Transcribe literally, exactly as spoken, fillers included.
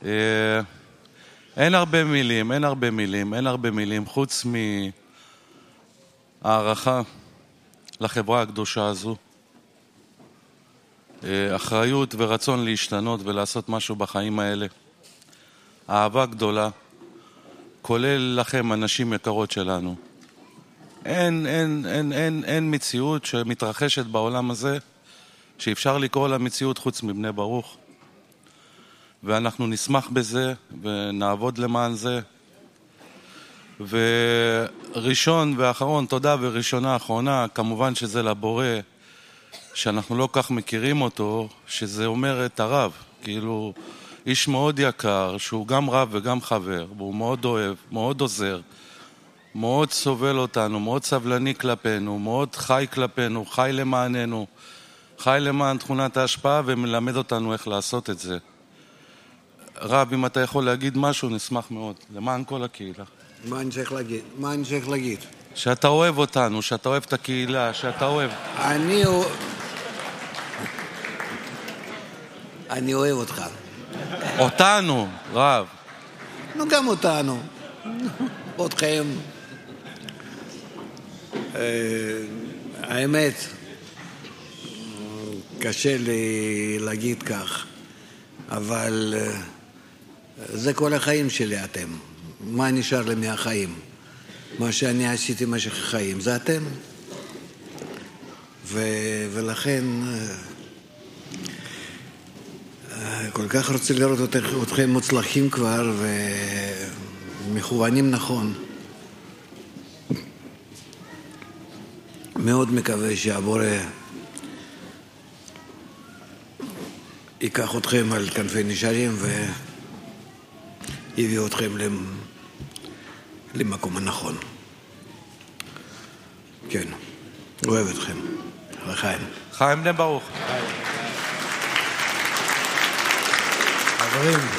אין הרבה מילים, אין הרבה מילים, אין הרבה מילים, חוץ מהערכה לחברה הקדושה הזו. אחריות ורצון להשתנות ולעשות משהו בחיים האלה. אהבה גדולה, כולל לכם, אנשים יקרות שלנו. אין, אין, אין, אין, אין מציאות שמתרחשת בעולם הזה, שאפשר לקרוא לה מציאות חוץ מבני ברוך. ואנחנו נשמח בזה, ונעבוד למען זה. וראשון ואחרון, תודה וראשונה האחרונה, כמובן שזה לבורא, שאנחנו לא כך מכירים אותו, שזה אומר את הרב, כאילו איש מאוד יקר, שהוא גם רב וגם חבר, והוא מאוד אוהב, מאוד עוזר, מאוד סובל אותנו, מאוד סבלני כלפינו, מאוד חי כלפינו, חי למעננו, חי למען תכונת ההשפעה ומלמד אותנו איך לעשות את זה. רב, אם אתה יכול להגיד משהו, נשמח מאוד, למען כל הקהילה. מה אני צריך להגיד? מה אני צריך להגיד? שאתה אוהב אותנו, שאתה אוהב את הקהילה, שאתה אוהב. אני אני אוהב אותך. אותנו, רב. נו, גם אותנו. אותכם. האמת, קשה לי להגיד כך, אבל זה כל החיים שלי אתם. מה נשאר לי מהחיים? מה שאני עשיתי במשך החיים, זה אתם. ו... ולכן כל כך רוצה לראות אתכם מוצלחים כבר ומכוונים נכון. מאוד מקווה שהבורא ייקח אתכם על כנפי נשרים ויביא אתכם למקום הנכון. כן, אוהב אתכם. לחיים. חיים בני ברוך. חברים.